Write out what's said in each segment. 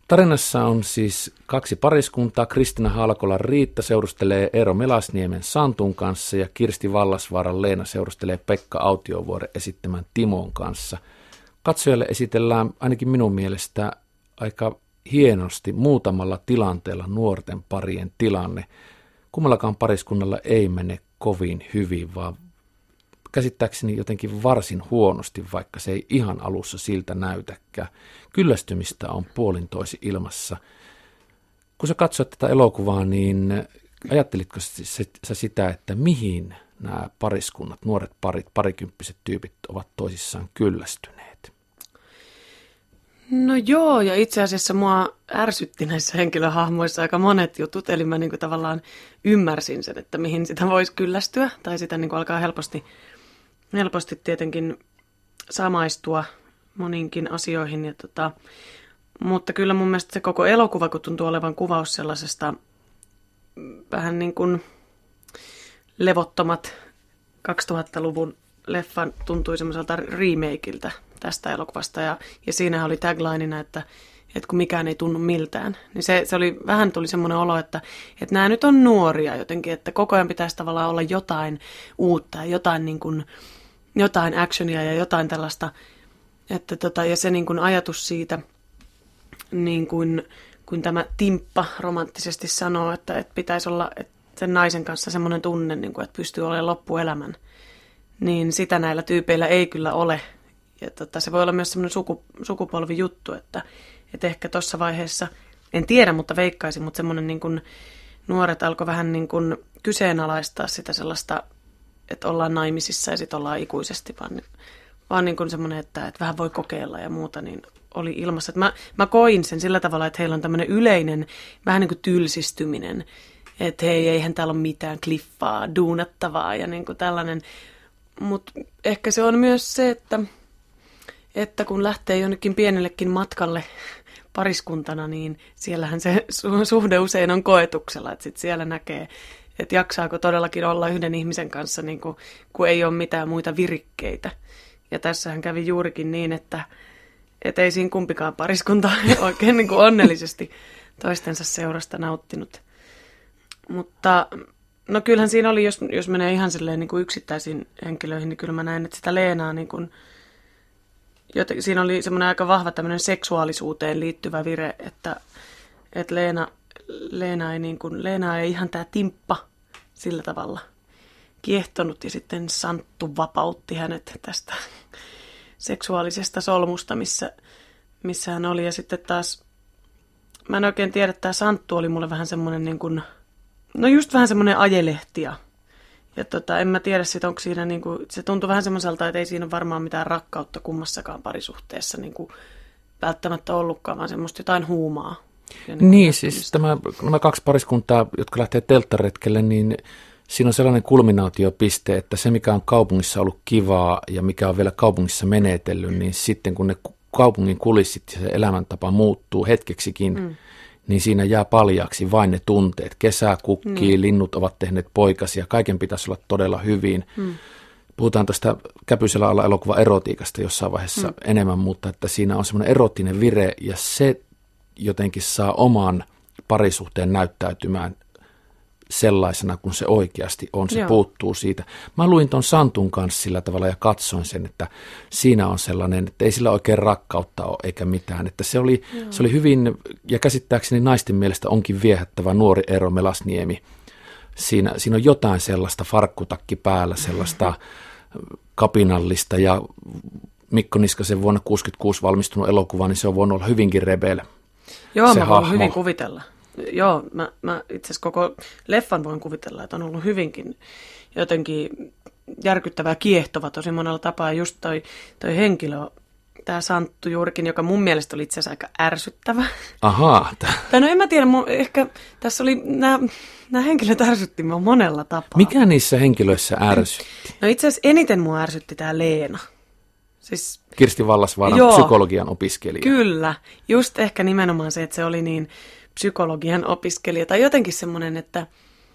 Tarinassa on siis kaksi pariskuntaa. Kristina Halkolan Riitta seurustelee Eero Melasniemen Santun kanssa ja Kirsti Vallasvaaran Leena seurustelee Pekka Autiovuoren esittämän Timon kanssa. Katsojalle esitellään ainakin minun mielestä aika hienosti muutamalla tilanteella nuorten parien tilanne. Kummallakaan pariskunnalla ei mene kovin hyvin, vaan käsittääkseni jotenkin varsin huonosti, vaikka se ei ihan alussa siltä näytäkään. Kyllästymistä on puolintoisi ilmassa. Kun sä katsoit tätä elokuvaa, niin ajattelitko sä sitä, että mihin nämä pariskunnat, nuoret parit, parikymppiset tyypit ovat toisissaan kyllästyneet? No joo, ja itse asiassa mua ärsytti näissä henkilöhahmoissa aika monet jutut, eli mä niinku tavallaan ymmärsin sen, että mihin sitä voisi kyllästyä, tai sitä niinku alkaa helposti tietenkin samaistua moninkin asioihin. Ja mutta kyllä mun mielestä se koko elokuva, kun tuntuu olevan kuvaus sellaisesta vähän niin kuin levottomat 2000-luvun leffan tuntui semmoiselta remakeiltä tästä elokuvasta. Ja siinähän oli taglineina, että kun mikään ei tunnu miltään. Niin se oli, vähän tuli semmoinen olo, että nämä nyt on nuoria jotenkin, että koko ajan pitäisi tavallaan olla jotain uutta ja jotain, niin kuin, jotain actionia ja jotain tällaista. Ja se niin kuin ajatus siitä, niin kuin tämä Timppa romanttisesti sanoo, että pitäisi olla sen naisen kanssa semmoinen tunne, niin kuin, että pystyy olemaan loppuelämän. Niin sitä näillä tyypeillä ei kyllä ole. Ja se voi olla myös semmoinen sukupolvijuttu, että ehkä tuossa vaiheessa, en tiedä, mutta veikkaisin, mutta semmoinen niin kuin nuoret alkoi vähän niin kuin kyseenalaistaa sitä sellaista, että ollaan naimisissa ja sitten ollaan ikuisesti, vaan niin kuin semmoinen, että vähän voi kokeilla ja muuta, niin oli ilmassa. Mä koin sen sillä tavalla, että heillä on tämmöinen yleinen vähän niin kuin tylsistyminen, että hei, eihän täällä ole mitään kliffaa, duunattavaa ja niin kuin tällainen. Mutta ehkä se on myös se, että kun lähtee jonnekin pienellekin matkalle pariskuntana, niin siellähän se suhde usein on koetuksella, että sitten siellä näkee, että jaksaako todellakin olla yhden ihmisen kanssa, niin kun ei ole mitään muita virikkeitä. Ja tässähän kävi juurikin niin, että ei siinä kumpikaan pariskunta oikein niin kuin onnellisesti toistensa seurasta nauttinut. Mutta no kyllähän siinä oli, jos menee ihan silleen niin kuin yksittäisiin henkilöihin, niin kyllä mä näin, että sitä Leenaa niin kuin, siinä oli semmoinen aika vahva tämmöinen seksuaalisuuteen liittyvä vire, että Leena ei ihan tämä Timppa sillä tavalla kiehtonut ja sitten Santtu vapautti hänet tästä seksuaalisesta solmusta, missä hän oli. Ja sitten taas, mä en oikein tiedä, että tämä Santtu oli mulle vähän semmoinen niin kuin, no just vähän semmoinen ajelehtia. Ja en mä tiedä sitten, onko siinä niin kuin, se tuntui vähän semmoiselta, että ei siinä ole varmaan mitään rakkautta kummassakaan parisuhteessa niin kuin välttämättä ollutkaan, vaan semmoista jotain huumaa. Niin, siis nämä kaksi pariskuntaa, jotka lähtee telttaretkelle, niin siinä on sellainen kulminaatiopiste, että se mikä on kaupungissa ollut kivaa ja mikä on vielä kaupungissa menetellyt, niin sitten kun ne kaupungin kulissit ja se elämäntapa muuttuu hetkeksikin, niin siinä jää paljaaksi vain ne tunteet. Kesä kukkii, linnut ovat tehneet poikasia, kaiken pitäisi olla todella hyvin. Puhutaan tästä Käpysellä alla elokuva erotiikasta jossain vaiheessa enemmän, mutta että siinä on semmoinen erottinen vire ja se jotenkin saa oman parisuhteen näyttäytymään sellaisena kuin se oikeasti on. Se puuttuu siitä. Mä luin ton Santun kanssa sillä tavalla ja katsoin sen, että siinä on sellainen, että ei sillä oikein rakkautta ole eikä mitään. Että se oli hyvin, ja käsittääkseni naisten mielestä onkin viehättävä nuori Eero Melasniemi. Siinä on jotain sellaista farkkutakki päällä, sellaista kapinallista, ja Mikko Niskasen vuonna 1966 valmistunut elokuva, niin se on voinut olla hyvinkin rebel. Joo, mä voin hyvin kuvitella. Joo, mä itse asiassa koko leffan voin kuvitella, että on ollut hyvinkin jotenkin järkyttävää kiehtova tosi monella tapaa. Just toi henkilö, tämä Santtu juurikin, joka mun mielestä oli itse asiassa aika ärsyttävä. Ahaa. Tai no en mä tiedä, ehkä tässä oli, nämä henkilöt ärsytti mua monella tapaa. Mikä niissä henkilöissä ärsytti? No itse asiassa eniten mua ärsytti tämä Leena. Siis, Kirsti Vallasvaaran psykologian opiskelija. Kyllä, just ehkä nimenomaan se, että se oli niin psykologian opiskelija. Tai jotenkin semmoinen, että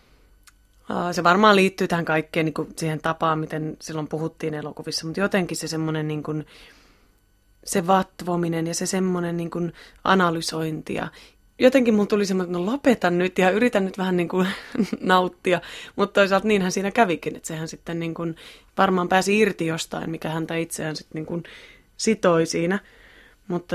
se varmaan liittyy tähän kaikkeen niin kuin siihen tapaan, miten silloin puhuttiin elokuvissa. Mutta jotenkin se semmoinen, niin kuin, se vatvominen ja se semmoinen niin kuin analysointi ja jotenkin mulla tuli semmoinen, että no lopetan nyt ja yritän nyt vähän niin kuin nauttia, mutta toisaalta niinhän siinä kävikin, että sehän sitten niin kuin varmaan pääsi irti jostain, mikä häntä itseään sitten niin kuin sitoi siinä, mutta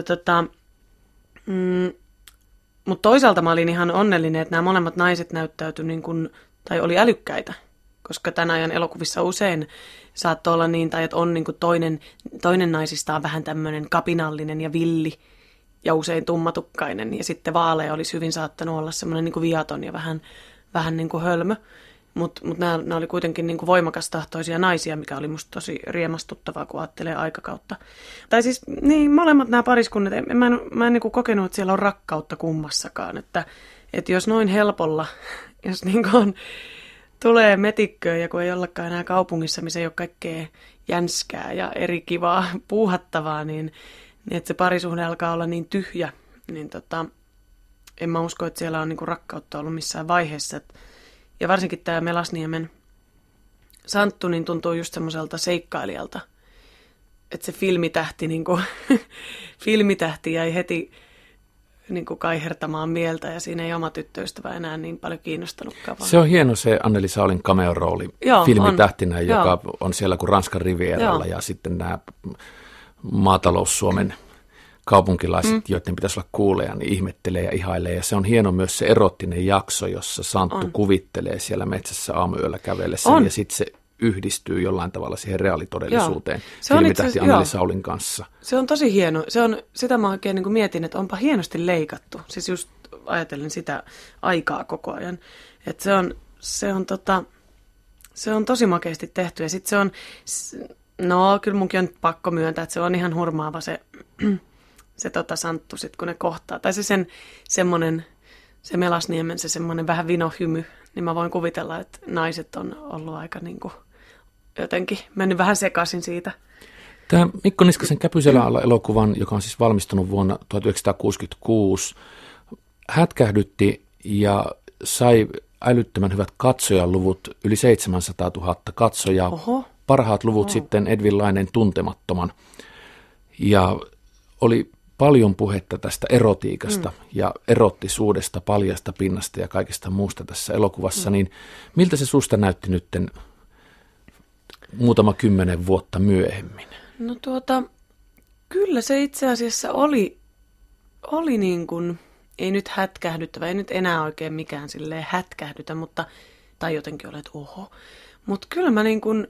mutta toisaalta mä olin ihan onnellinen, että nämä molemmat naiset näyttäytyi niin kuin, tai oli älykkäitä, koska tämän ajan elokuvissa usein saattoi olla niin, tai että on niin kuin toinen naisista on vähän tämmöinen kapinallinen ja villi, ja usein tummatukkainen, ja sitten vaalea olisi hyvin saattanut olla semmoinen niin kuin viaton ja vähän niin kuin hölmö. Mutta nämä oli kuitenkin niin kuin voimakastahtoisia naisia, mikä oli musta tosi riemastuttavaa, kun ajattelee aikakautta. Tai siis niin, molemmat nämä pariskunnat, mä en niin kuin kokenut, että siellä on rakkautta kummassakaan. Että jos noin helpolla, jos niin kuin tulee metikköön ja kun ei ollakaan enää kaupungissa, missä ei ole kaikkea jänskää ja eri kivaa puuhattavaa, niin että se parisuhde alkaa olla niin tyhjä, niin en mä usko, että siellä on niinku rakkautta ollut missään vaiheessa. Ja varsinkin tämä Melasniemen Santtu niin tuntuu just semmoiselta seikkailijalta, että se filmitähti jäi heti niinku kaihertamaan mieltä ja siinä ei oma tyttöystävä enää niin paljon kiinnostanutkaan. Se on hieno se Anneli Saulin cameo-rooli filmitähtinä, joka on siellä kuin Ranskan rivieralla ja sitten nämä maatalous-Suomen kaupunkilaiset, joiden pitäisi olla kuuleja, niin ihmettelee ja ihailee. Ja se on hieno myös se erottinen jakso, jossa Santtu kuvittelee siellä metsässä aamuyöllä kävellessä ja sitten se yhdistyy jollain tavalla siihen reaalitodellisuuteen filmitähti Anneli Saulin kanssa. Se on tosi hieno. Sitä mä oikein niin kuin mietin, että onpa hienosti leikattu. Siis just ajatellen sitä aikaa koko ajan. Että se on tosi makeasti tehty ja sitten se on... No, kyllä munkin on pakko myöntää, että se on ihan hurmaava se Santtu sit, kun ne kohtaa. Tai se Melasniemen, se semmoinen vähän vinohymy, niin mä voin kuvitella, että naiset on ollut aika niin kuin jotenkin mennyt vähän sekaisin siitä. Tämä Mikko Niskasen Käpyselän alla -elokuvan, joka on siis valmistunut vuonna 1966, hätkähdytti ja sai älyttömän hyvät katsojaluvut, yli 700 000 katsojaa. Oho. Parhaat luvut sitten Edvin Laineen Tuntemattoman. Ja oli paljon puhetta tästä erotiikasta ja erottisuudesta, paljasta pinnasta ja kaikesta muusta tässä elokuvassa. Niin miltä se susta näytti nytten muutama 10 vuotta myöhemmin? No kyllä se itse asiassa oli niin kuin, ei nyt hätkähdyttävä, ei nyt enää oikein mikään silleen hätkähdytä, tai jotenkin olet oho. Mutta kyllä mä niin kuin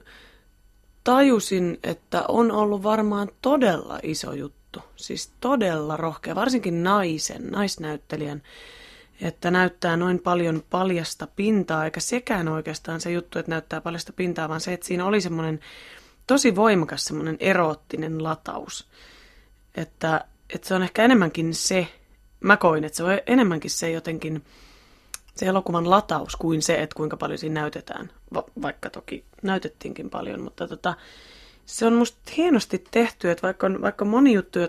tajusin, että on ollut varmaan todella iso juttu, siis todella rohkea, varsinkin naisnäyttelijän, että näyttää noin paljon paljasta pintaa, eikä sekään oikeastaan se juttu, että näyttää paljasta pintaa, vaan se, että siinä oli semmoinen tosi voimakas semmoinen eroottinen lataus, että se on ehkä enemmänkin se, mä koin, että se on enemmänkin se jotenkin, se elokuvan lataus kuin se, että kuinka paljon siinä näytetään, vaikka toki näytettiinkin paljon, mutta se on musta hienosti tehty, että vaikka moni juttu,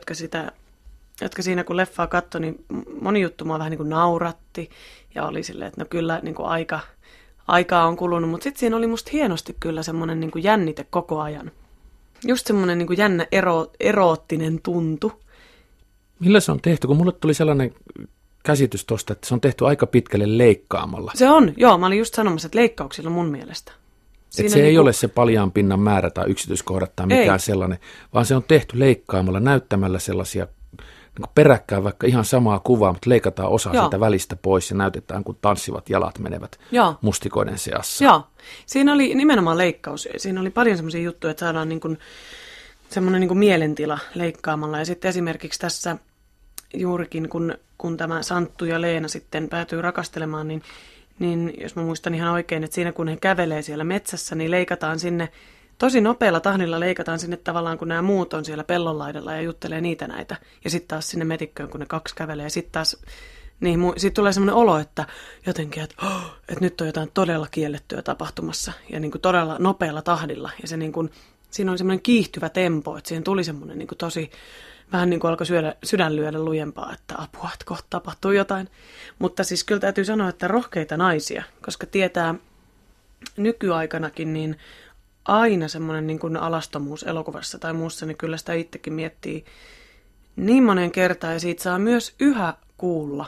jotka siinä kun leffaa katsoi, niin moni juttu mua vähän niin kuin nauratti ja oli silleen, että no kyllä niin kuin aikaa on kulunut, mutta sitten siinä oli musta hienosti kyllä semmoinen niin kuin jännite koko ajan. Just semmoinen niin kuin jännä eroottinen tuntu. Millä se on tehty? Kun mulle tuli sellainen käsitys tuosta, että se on tehty aika pitkälle leikkaamalla. Se on, joo. Mä olin just sanomassa, että leikkauksilla mun mielestä. Että se ei ole se paljaan pinnan määrä tai yksityiskohdat tai mikään sellainen, vaan se on tehty leikkaamalla, näyttämällä sellaisia niin peräkkäin vaikka ihan samaa kuvaa, mutta leikataan osa siitä välistä pois ja näytetään, kun tanssivat jalat menevät mustikoiden seassa. Joo, siinä oli nimenomaan leikkaus. Siinä oli paljon semmoisia juttuja, että saadaan niin kuin semmoinen niin kuin mielentila leikkaamalla. Ja sitten esimerkiksi tässä juurikin, kun tämä Santtu ja Leena sitten päätyy rakastelemaan, niin jos mä muistan ihan oikein, että siinä kun he kävelee siellä metsässä, niin leikataan sinne, tosi nopealla tahdilla leikataan sinne tavallaan, kun nämä muut on siellä pellonlaidalla ja juttelee niitä näitä. Ja sitten taas sinne metikköön, kun ne kaksi kävelee. Ja sitten taas, niin sitten tulee semmoinen olo, että jotenkin, että nyt on jotain todella kiellettyä tapahtumassa. Ja niin kuin todella nopealla tahdilla. Ja se niin kuin, siinä oli semmoinen kiihtyvä tempo, että siihen tuli semmoinen niin kuin tosi, vähän niin kuin alkoi sydän lyödä lujempaa, että apua, että kohta tapahtuu jotain. Mutta siis kyllä täytyy sanoa, että rohkeita naisia, koska tietää nykyaikanakin, niin aina semmoinen niin kuin alastomuus elokuvassa tai muussa, niin kyllä sitä itsekin miettii niin monen kertaan ja siitä saa myös yhä kuulla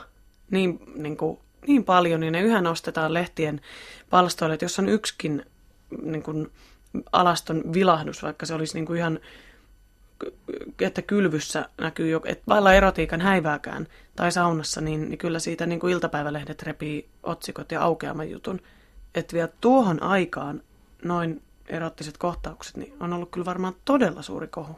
niin paljon, niin ne yhä nostetaan lehtien palstoille, että jos on yksikin niin kuin alaston vilahdus, vaikka se olisi niin kuin ihan, että kylvyssä näkyy, että vailla erotiikan häivääkään tai saunassa, niin kyllä siitä niin kuin iltapäivälehdet repii otsikot ja aukeaman jutun. Että vielä tuohon aikaan noin erottiset kohtaukset, niin on ollut kyllä varmaan todella suuri kohu.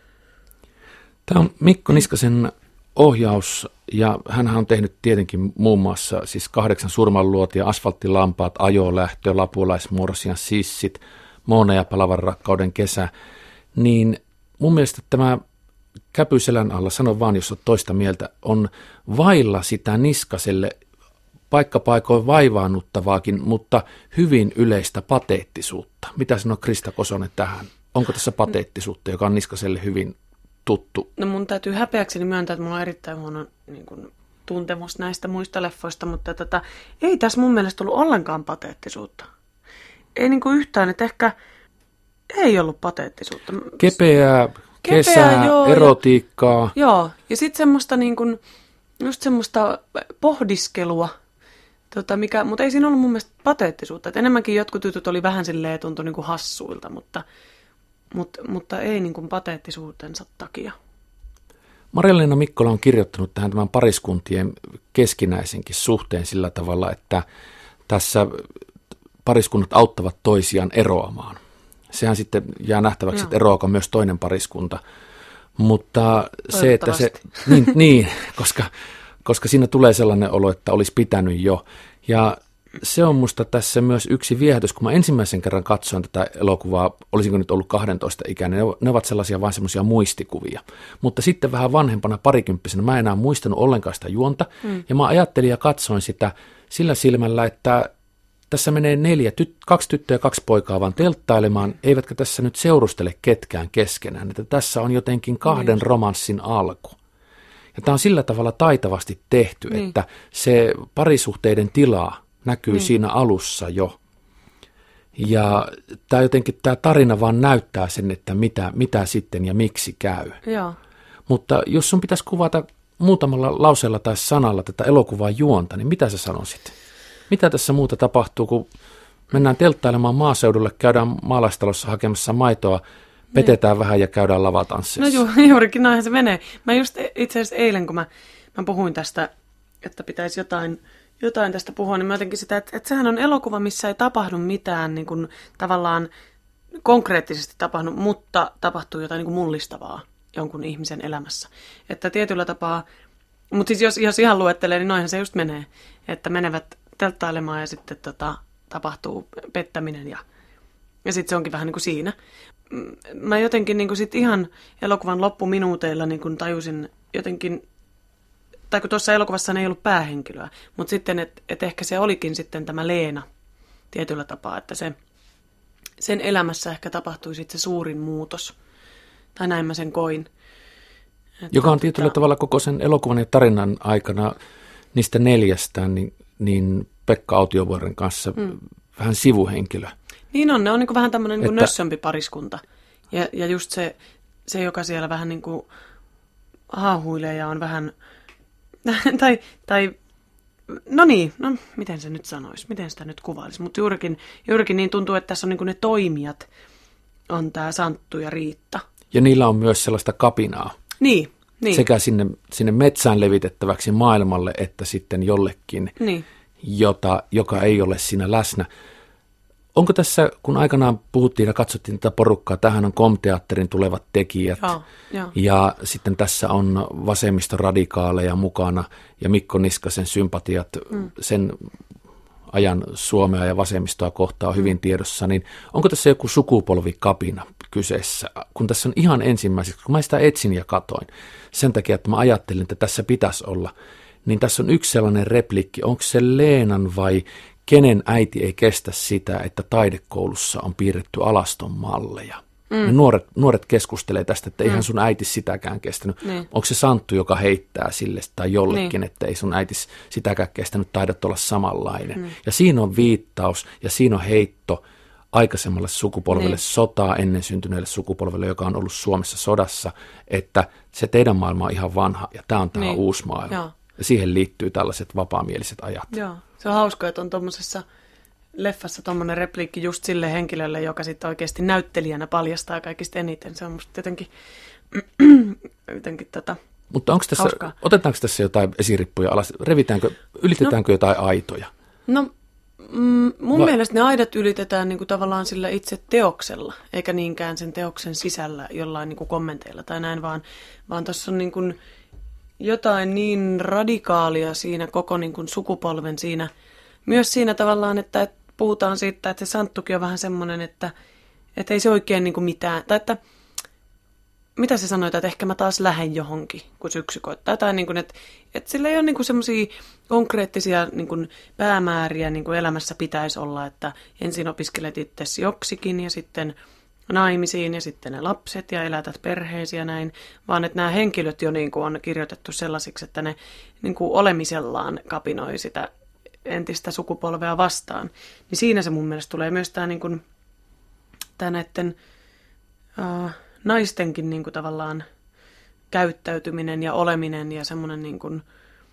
Tämä on Mikko Niskasen ohjaus, ja hänhän on tehnyt tietenkin muun muassa siis 8 surmanluotia, Asfalttilampaat, Ajolähtö, Lapulaismorsian, Sissit, Moona ja Palavan rakkauden kesä, niin mun mielestä tämä Käpyselän alla, sano vaan jos olet toista mieltä, on vailla sitä Niskaselle paikkapaikoin vaivaannuttavaakin, mutta hyvin yleistä pateettisuutta. Mitä sanoo Krista Kosonen tähän? Onko tässä pateettisuutta, joka on Niskaselle hyvin tuttu? No mun täytyy häpeäkseni myöntää, että mulla on erittäin huono niin kuin, tuntemus näistä muista leffoista, mutta ei tässä mun mielestä ollut ollenkaan pateettisuutta. Ei niin kuin yhtään, että ehkä ei ollut pateettisuutta. Kepeää, kesää, joo, erotiikkaa. Joo, ja sitten semmoista niin kuin, just semmoista pohdiskelua, mutta ei siinä ollut mun mielestä pateettisuutta. Et enemmänkin jotkut jutut oli vähän silleen, tuntui niin kuin hassuilta, mutta ei niin kuin pateettisuutensa takia. Marja-Leena Mikkola on kirjoittanut tähän tämän pariskuntien keskinäisenkin suhteen sillä tavalla, että tässä pariskunnat auttavat toisiaan eroamaan. Sehän sitten jää nähtäväksi, että eroako myös toinen pariskunta. Mutta se, että se, niin koska siinä tulee sellainen olo, että olisi pitänyt jo. Ja se on musta tässä myös yksi viehätys, kun mä ensimmäisen kerran katsoin tätä elokuvaa, olisinko nyt ollut 12 ikäinen, ne ovat sellaisia vain semmoisia muistikuvia. Mutta sitten vähän vanhempana parikymppisenä mä en enää muistanut ollenkaan sitä juonta, ja mä ajattelin ja katsoin sitä sillä silmällä, että tässä menee 2 tyttöä ja 2 poikaa vaan telttailemaan, eivätkä tässä nyt seurustele ketkään keskenään, että tässä on jotenkin 2 romanssin alku. Ja tämä on sillä tavalla taitavasti tehty, että se parisuhteiden tila näkyy siinä alussa jo. Ja tämä tarina vaan näyttää sen, että mitä sitten ja miksi käy. Joo. Mutta jos sun pitäisi kuvata muutamalla lauseella tai sanalla tätä elokuvaa juonta, niin mitä sä sanoisit? Mitä tässä muuta tapahtuu, kun mennään telttailemaan maaseudulle, käydään maalaistalossa hakemassa maitoa, petetään vähän ja käydään lavatansseissa? No juurikin näinhän se menee. Mä just itse asiassa eilen, kun mä puhuin tästä, että pitäisi jotain tästä puhua, niin mä jotenkin sitä, että sehän on elokuva, missä ei tapahdu mitään niin kuin, tavallaan konkreettisesti tapahdu, mutta tapahtuu jotain niin kuin mullistavaa jonkun ihmisen elämässä. Että tietyllä tapaa, mutta siis jos ihan luettelee, niin noinhan se just menee, että menevät telttailemaan ja sitten tapahtuu pettäminen ja sitten se onkin vähän niin kuin siinä. Mä jotenkin niin kuin sit ihan elokuvan loppuminuuteilla niin kuin tajusin jotenkin, tai kun tuossa elokuvassa ei ollut päähenkilöä, mutta sitten, että ehkä se olikin sitten tämä Leena tietyllä tapaa, että sen elämässä ehkä tapahtui sitten se suurin muutos, tai näin mä sen koin. Joka on tietyllä tavalla koko sen elokuvan ja tarinan aikana niistä 4, niin Pekka Autiovuoren kanssa vähän sivuhenkilö. Niin on, ne on niin kuin vähän tämmöinen niin kuin nössömpi pariskunta. Ja just se, joka siellä vähän niin kuin haahuilee ja on vähän, no miten se nyt sanoisi, miten sitä nyt kuvailisi. Mutta juurikin niin tuntuu, että tässä on niin kuin ne toimijat, on tämä Santtu ja Riitta. Ja niillä on myös sellaista kapinaa. Niin. Sekä sinne metsään levitettäväksi maailmalle, että sitten jollekin, joka ei ole siinä läsnä. Onko tässä, kun aikanaan puhuttiin ja katsottiin tätä porukkaa, tähän on Kom-teatterin tulevat tekijät, ja sitten tässä on vasemmistoradikaaleja mukana, ja Mikko Niskasen sympatiat sen ajan Suomea ja vasemmistoa kohtaan on hyvin tiedossa, niin onko tässä joku sukupolvikapina kyseessä, kun tässä on ihan ensimmäiseksi, kun mä sitä etsin ja katoin, sen takia, että mä ajattelin, että tässä pitäisi olla, niin tässä on yksi sellainen replikki, onko se Leenan vai kenen äiti ei kestä sitä, että taidekoulussa on piirretty alaston malleja. Ne nuoret keskustelee tästä, että eihän sun äiti sitäkään kestänyt. Onko se Santtu, joka heittää sille tai jollekin, että ei sun äiti sitäkään kestänyt, taidat olla samanlainen. Ja siinä on viittaus ja siinä on heitto aikaisemmalle sukupolvelle, sotaa ennen syntyneelle sukupolvelle, joka on ollut Suomessa sodassa, että se teidän maailma on ihan vanha ja tämä on tämä uusi maailma. Joo. Ja siihen liittyy tällaiset vapaamieliset ajat. Joo, se on hauska, että on tuommoisessa leffassa tuommoinen repliikki just sille henkilölle, joka sitten oikeasti näyttelijänä paljastaa kaikista eniten. Se on musta jotenkin Mutta onko tässä, otetaanko tässä jotain esirippuja alas? Ylitetäänkö jotain aitoja? No mun mielestä ne aidat ylitetään niin kuin tavallaan sillä itse teoksella, eikä niinkään sen teoksen sisällä jollain niin kuin kommenteilla tai näin, vaan tuossa on niin kuin jotain niin radikaalia siinä koko niin kuin sukupolven siinä, myös siinä tavallaan, että puhutaan siitä, että se Santtukin on vähän semmoinen, että ei se oikein niin kuin mitään, tai että mitä se sanoi, että ehkä mä taas lähden johonkin, kun syksy koittaa. Tai niin kuin, että sillä ei ole niin kuin semmoisia konkreettisia niin kuin päämääriä niin kuin elämässä pitäisi olla, että ensin opiskelet itsesi joksikin ja sitten naimisiin ja sitten ne lapset ja elätät perheesi ja näin, vaan että nämä henkilöt jo niin kuin on kirjoitettu sellaisiksi, että ne niin kuin olemisellaan kapinoi sitä entistä sukupolvea vastaan. Niin siinä se mun mielestä tulee myös tämä, niin kuin, tämä näiden naistenkin niin kuin tavallaan käyttäytyminen ja oleminen ja semmoinen niin kuin,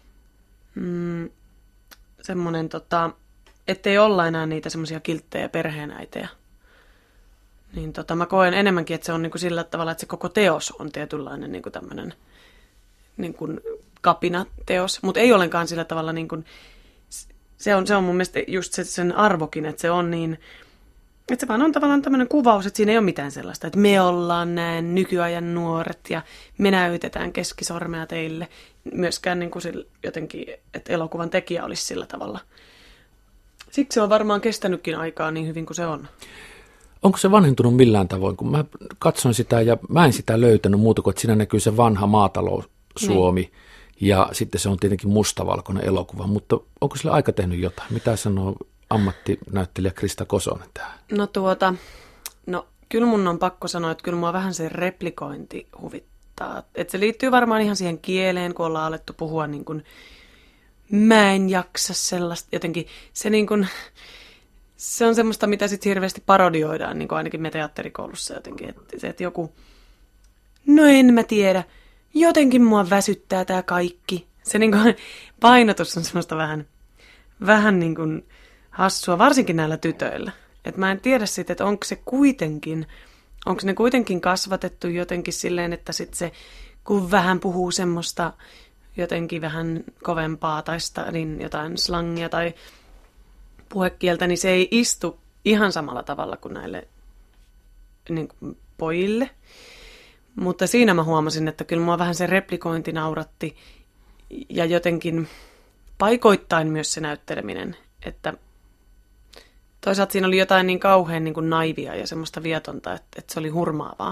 semmoinen ettei olla enää niitä semmoisia kilttejä perheenäitejä. Niin mä koen enemmänkin, että se on niin kuin sillä tavalla, että se koko teos on tietynlainen niin kuin tämmöinen niin kuin kapinateos, mutta ei ollenkaan sillä tavalla niin kuin, se on mun mielestä just sen arvokin, että se on niin, että se vaan on tavallaan tämmöinen kuvaus, että siinä ei ole mitään sellaista, että me ollaan näin nykyajan nuoret ja me näytetään keskisormea teille. Myöskään niin kuin jotenkin, että elokuvan tekijä olisi sillä tavalla. Siksi se on varmaan kestänytkin aikaa niin hyvin kuin se on. Onko se vanhentunut millään tavoin? Kun mä katsoin sitä ja mä en sitä löytänyt muuta kuin, että siinä näkyy se vanha maatalous Suomi ja sitten se on tietenkin mustavalkoinen elokuva, mutta onko sillä aika tehnyt jotain? Mitä sanoo ammattinäyttelijä Krista Kosonen tähän? No kyllä mun on pakko sanoa, että kyllä mua vähän se replikointi huvittaa. Että se liittyy varmaan ihan siihen kieleen, kun ollaan alettu puhua niin kuin, mä en jaksa sellaista, jotenkin se niin kuin, se on semmoista, mitä sitten hirveästi parodioidaan, niin kuin ainakin me teatterikoulussa jotenkin, että se, että joku, no en mä tiedä, jotenkin mua väsyttää tää kaikki. Se niin kuin, painotus on semmoista vähän niin kuin hassua, varsinkin näillä tytöillä. Että mä en tiedä sitten, että onko ne kuitenkin kasvatettu jotenkin silleen, että sitten se, kun vähän puhuu semmoista jotenkin vähän kovempaa tai niin jotain slangia tai puhekieltä, niin se ei istu ihan samalla tavalla kuin näille niin kuin pojille. Mutta siinä mä huomasin, että kyllä mua vähän se replikointi nauratti ja jotenkin paikoittain myös se näytteleminen, että toisaalta siinä oli jotain niin kauhean niin kuin naivia ja semmoista vietonta, että se oli hurmaavaa.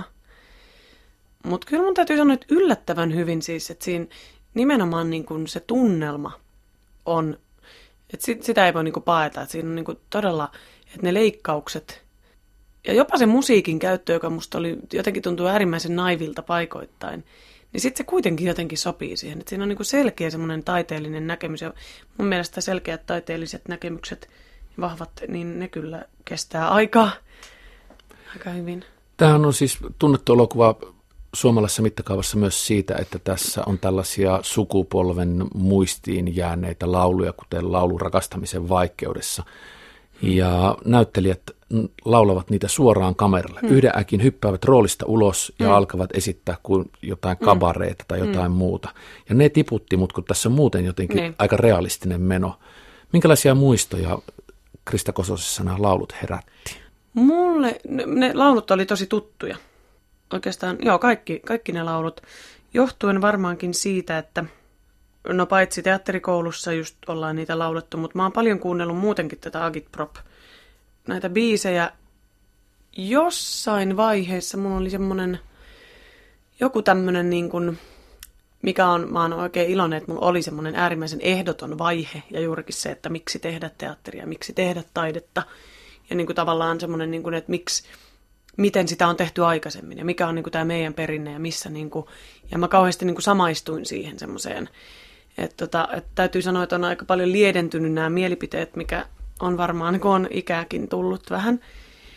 Mutta kyllä mun täytyy sanoa, että yllättävän hyvin siis, että siinä nimenomaan niin kuin se tunnelma on, että sitä ei voi niin kuin paeta, että siinä on niin kuin todella, että ne leikkaukset ja jopa se musiikin käyttö, joka musta oli, jotenkin tuntuu äärimmäisen naivilta paikoittain, niin sitten se kuitenkin jotenkin sopii siihen, että siinä on niin kuin selkeä semmoinen taiteellinen näkemys ja mun mielestä selkeät taiteelliset näkemykset vahvat, niin ne kyllä kestää aika hyvin. Tämähän on siis tunnettu elokuva suomalaisessa mittakaavassa myös siitä, että tässä on tällaisia sukupolven muistiin jääneitä lauluja, kuten laulu rakastamisen vaikeudessa. Ja näyttelijät laulavat niitä suoraan kameralle. Yhden äkin hyppäävät roolista ulos ja alkavat esittää kuin jotain kabareita tai jotain muuta. Ja ne tiputti mut, kun tässä on muuten jotenkin aika realistinen meno. Minkälaisia muistoja Krista Kososessa nämä laulut herätti? Mulle ne laulut oli tosi tuttuja. Oikeastaan, joo, kaikki ne laulut. Johtuen varmaankin siitä, että no paitsi teatterikoulussa just ollaan niitä laulettu, mutta mä oon paljon kuunnellut muutenkin tätä Agitprop, näitä biisejä. Jossain vaiheessa mulla oli semmoinen joku tämmönen niin kuin, mä oon oikein iloinen, että mulla oli semmoinen äärimmäisen ehdoton vaihe ja juurikin se, että miksi tehdä teatteria, miksi tehdä taidetta ja niin kuin tavallaan semmoinen, niin kuin, että miten sitä on tehty aikaisemmin ja mikä on niin kuin tämä meidän perinne ja missä niin kuin, ja mä kauheasti niin kuin samaistuin siihen semmoiseen, että täytyy sanoa, että on aika paljon liedentynyt nämä mielipiteet, mikä on varmaan, kun on ikääkin tullut vähän,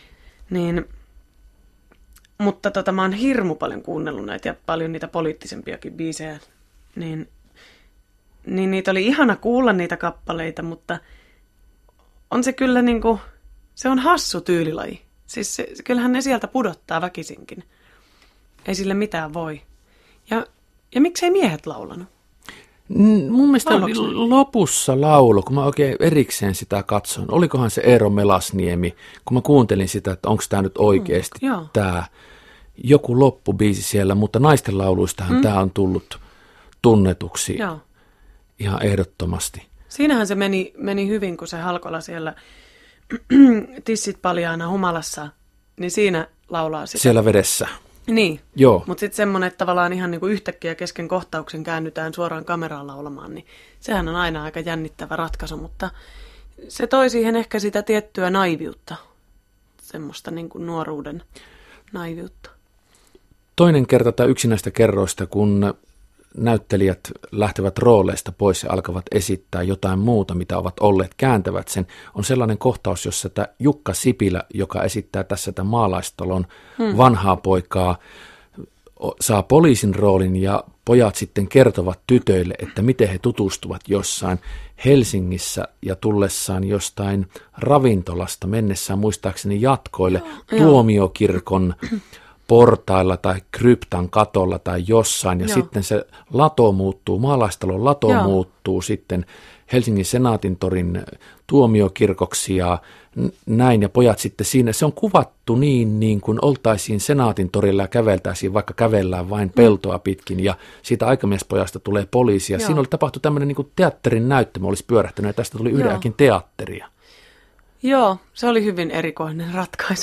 Niin, mutta mä oon hirmu paljon kuunnellut näitä ja paljon niitä poliittisempiakin biisejä. Niin niitä oli ihana kuulla niitä kappaleita, mutta on se kyllä niinku, se on hassu tyylilaji. Siis kyllähän ne sieltä pudottaa väkisinkin. Ei sille mitään voi. Ja miksei miehet laulanut? Mun mielestä lopussa laulo, kun mä oikein erikseen sitä katson, olikohan se Eero Melasniemi, kun mä kuuntelin sitä, että onko tämä nyt oikeasti tämä joku loppubiisi siellä, mutta naisten lauluistahan tämä on tullut tunnetuksi ihan ehdottomasti. Siinähän se meni hyvin, kun se Halkola siellä tissit paljaana humalassa, niin siinä laulaa sitä. Siellä vedessä. Niin, joo. Mutta sitten semmoinen, että tavallaan ihan niin kuin yhtäkkiä kesken kohtauksen käännytään suoraan kameraan laulamaan, niin sehän on aina aika jännittävä ratkaisu, mutta se toi siihen ehkä sitä tiettyä naiviutta, semmoista niin kuin nuoruuden naiviutta. Toinen kerta tai yksi näistä kerroista, kun näyttelijät lähtevät rooleista pois ja alkavat esittää jotain muuta, mitä ovat olleet, kääntävät sen, on sellainen kohtaus, jossa tämä Jukka Sipilä, joka esittää tässä tämän maalaistalon vanhaa poikaa, saa poliisin roolin ja pojat sitten kertovat tytöille, että miten he tutustuvat jossain Helsingissä ja tullessaan jostain ravintolasta mennessään muistaakseni jatkoille Tuomiokirkon portailla tai kryptan katolla tai jossain, ja sitten se lato muuttuu, maalaistalon lato muuttuu sitten Helsingin Senaatintorin tuomiokirkoksi ja näin, ja pojat sitten siinä, se on kuvattu niin kuin oltaisiin Senaatintorilla ja käveltäisiin, vaikka kävellään vain peltoa pitkin, ja siitä aikamiespojasta tulee poliisi, ja siinä oli tapahtunut tämmöinen niin kuin teatterin näyttämö olisi pyörähtänyt, ja tästä tuli yhdenkin teatteria. Joo, se oli hyvin erikoinen ratkaisu.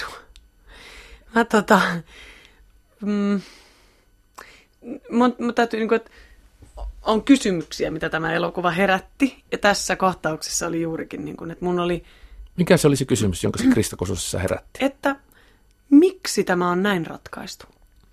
Mun täytyy, niin kuin, että on kysymyksiä, mitä tämä elokuva herätti. Ja tässä kohtauksessa oli juurikin, niin kuin, että mun oli... Mikä se oli se kysymys, jonka se Krista Kosusessa herätti? Että miksi tämä on näin ratkaistu?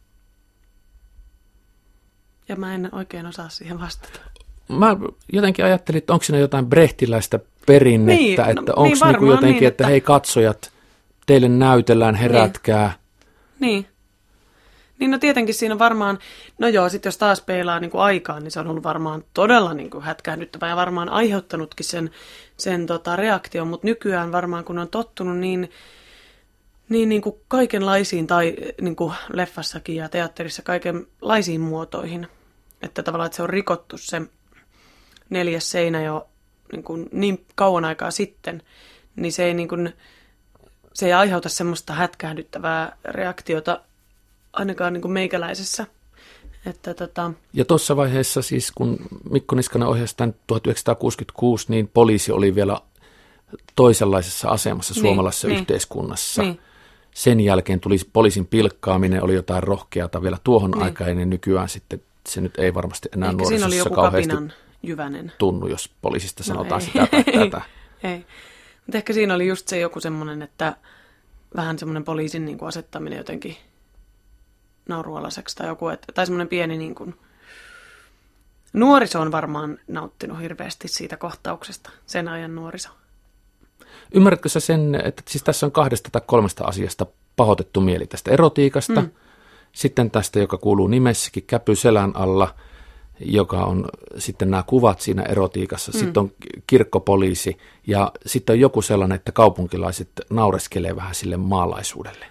Ja mä en oikein osaa siihen vastata. Mä jotenkin ajattelin, että onko siinä jotain brehtiläistä perinnettä, että onko niin jotenkin, niin, että hei katsojat, teille näytellään, herätkää. Niin, no tietenkin siinä varmaan, no joo, sitten jos taas peilaa niin kuin aikaan, niin se on ollut varmaan todella niin kuin hätkähdyttävää ja varmaan aiheuttanutkin sen reaktion, mutta nykyään varmaan kun on tottunut niin kuin kaikenlaisiin tai niin kuin leffassakin ja teatterissa kaikenlaisiin muotoihin, että tavallaan että se on rikottu se 4. seinä jo niin kauan aikaa sitten, niin se ei, niin kuin, se ei aiheuta semmoista hätkähdyttävää reaktiota ainakaan niin kuin meikäläisessä. Että, Ja tuossa vaiheessa siis, kun Mikko Niskanen ohjasi tämän 1966, niin poliisi oli vielä toisenlaisessa asemassa suomalaisessa yhteiskunnassa. Niin. Sen jälkeen tuli poliisin pilkkaaminen, oli jotain rohkeata vielä tuohon aikaan, ja nykyään sitten se nyt ei varmasti enää ehkä nuorisossa kauheasti tunnu, jos poliisista sanotaan sitä tai tätä. Ei, mutta ehkä siinä oli just se joku semmoinen, että vähän semmoinen poliisin niin kuin asettaminen jotenkin naurualaiseksi tai joku, tai semmoinen pieni niin kuin... Nuoriso on varmaan nauttinut hirveästi siitä kohtauksesta, sen ajan nuoriso. Ymmärrätkö sä sen, että siis tässä on 2 tai 3 asiasta pahoitettu mieli, tästä erotiikasta, sitten tästä, joka kuuluu nimessäkin, käpy selän alla, joka on sitten nämä kuvat siinä erotiikassa, sitten on kirkkopoliisi ja sitten on joku sellainen, että kaupunkilaiset naureskelee vähän sille maalaisuudelle.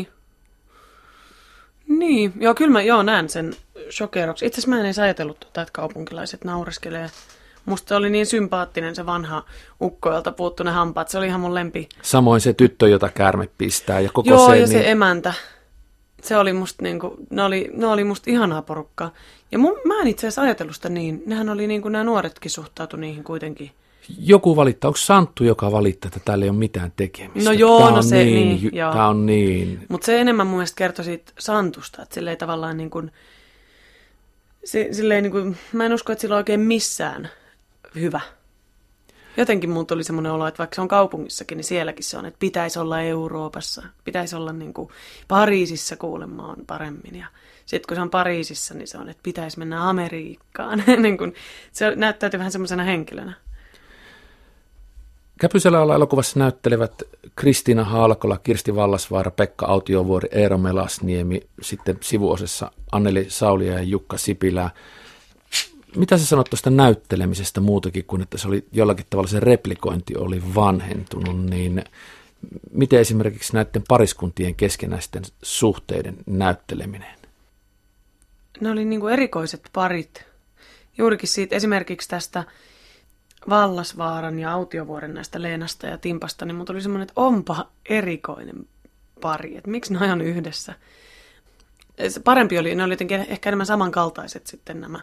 Niin, joo, kyllä mä näen sen shokeeraksi. Itse asiassa mä en edes ajatellut, että kaupunkilaiset naureskelee. Musta se oli niin sympaattinen se vanha ukko, jolta puuttu ne hampaat. Se oli ihan mun lempi. Samoin se tyttö, jota käärme pistää. Ja koko joo, se, ja se emäntä. Se oli musta niinku, ne oli musta ihanaa porukkaa. Ja mä en itse asiassa ajatellut sitä niin. Nehän oli niinku, nämä nuoretkin suhtautu niihin kuitenkin. Joku valittaa. Onko Santtu, joka valittaa, että täällä ei ole mitään tekemistä? No joo, tää no on se niin. Joo. Tämä on niin. Mutta se enemmän mun mielestä kertoi siitä Santusta, että sillä ei tavallaan niin kuin, silleen niin kuin, mä en usko, että sillä on oikein missään hyvä. Jotenkin mun tuli semmoinen olo, että vaikka se on kaupungissakin, niin sielläkin se on, että pitäisi olla Euroopassa, pitäisi olla niin kuin Pariisissa kuulemma on paremmin. Ja sitten kun se on Pariisissa, niin se on, että pitäisi mennä Amerikkaan. Niin kuin, se näyttäytyy vähän semmoisena henkilönä. Käpyselällä elokuvassa näyttelevät Kristiina Haalkola, Kirsti Vallasvaara, Pekka Autiovuori, Eero Melasniemi, sitten sivuosassa Anneli Saulia ja Jukka Sipilä. Mitä sä sanot tuosta näyttelemisestä muutakin kuin, että se oli jollakin tavalla se replikointi oli vanhentunut, niin miten esimerkiksi näiden pariskuntien keskenäisten suhteiden näytteleminen? Ne oli niin kuin erikoiset parit. Juurikin siitä esimerkiksi tästä Vallasvaaran ja Autiovuoren näistä Leenasta ja Timpasta, niin mun tuli semmoinen, että onpa erikoinen pari, että miksi ne on yhdessä. Se parempi oli, ne oli jotenkin ehkä enemmän samankaltaiset sitten nämä